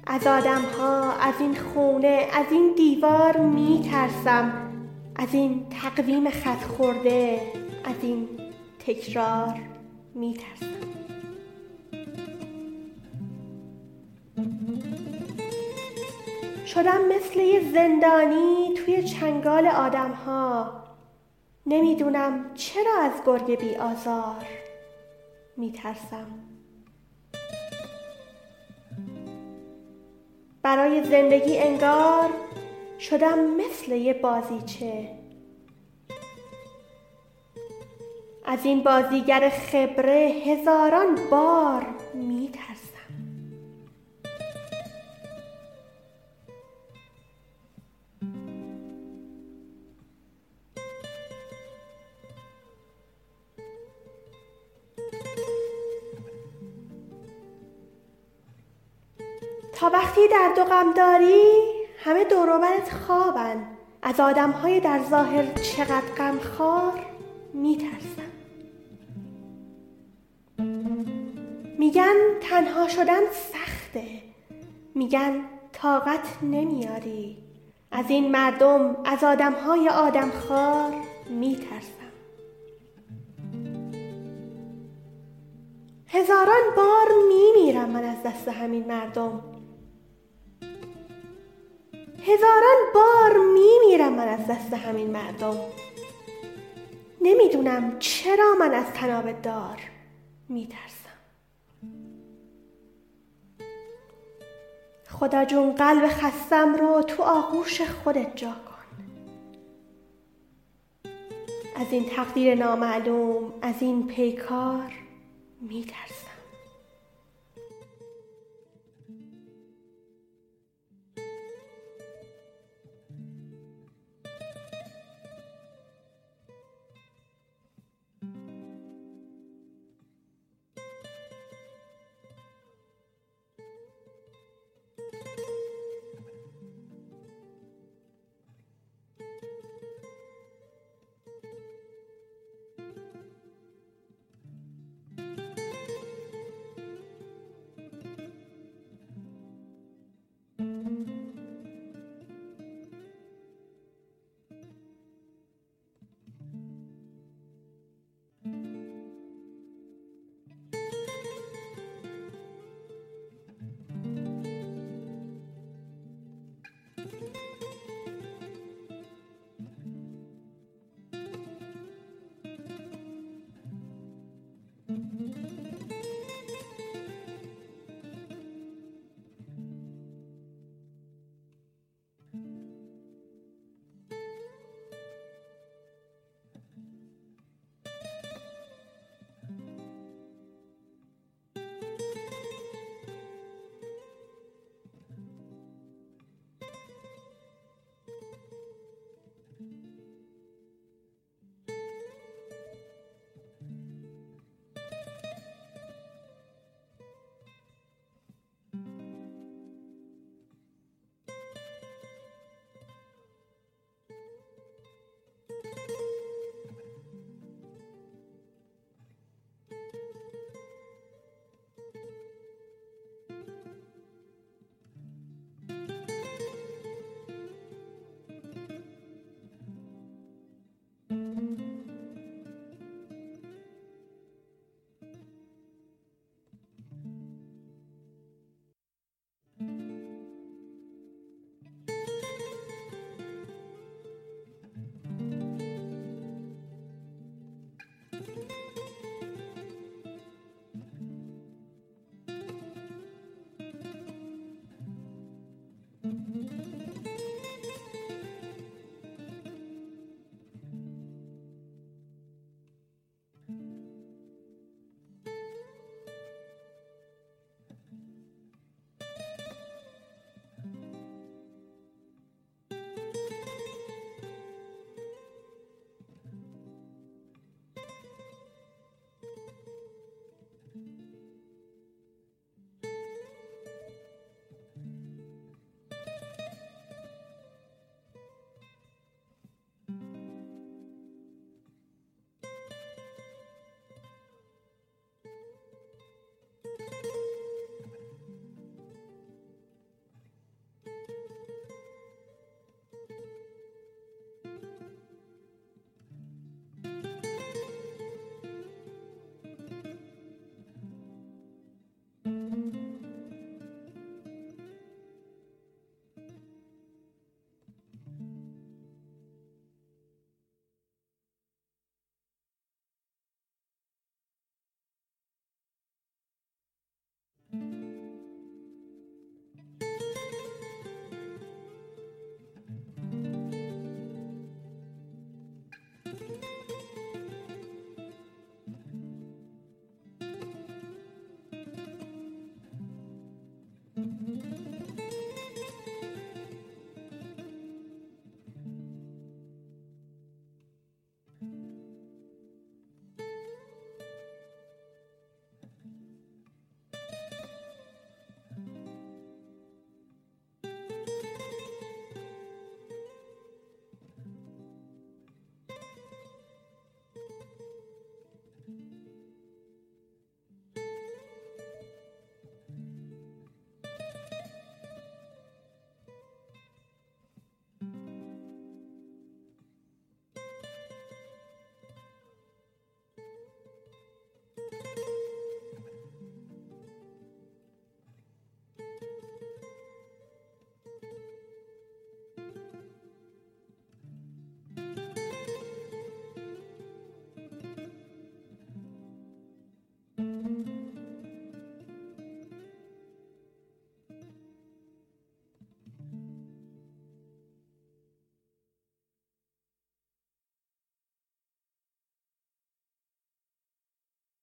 از آدم‌ها، از این خونه، از این دیوار می‌ترسم، از این تقویم خط خورده، از این تکرار می‌ترسم. شدم مثل یه زندانی توی چنگال آدم‌ها. نمیدونم چرا از گرگ بی آزار می‌ترسم. برای زندگی انگار شدم مثل یه بازیچه. از این بازیگر خبره هزاران بار می‌ترسم. تا وقتی درد و غم داری همه دور و برت خوابن. از آدم‌های در ظاهر چقدر غمخوار می‌ترسم. میگن تنها شدن سخته، میگن طاقت نمیاری. از این مردم، از آدم‌های آدمخوار می‌ترسم. هزاران بار میمیرم من از دست همین مردم. هزاران بار میمیرم من از دست همین مردم. نمیدونم چرا من از طناب دار میترسم. خدا جون قلب خستم رو تو آغوش خودت جا کن. از این تقدیر نامعلوم، از این پیکار میترسم.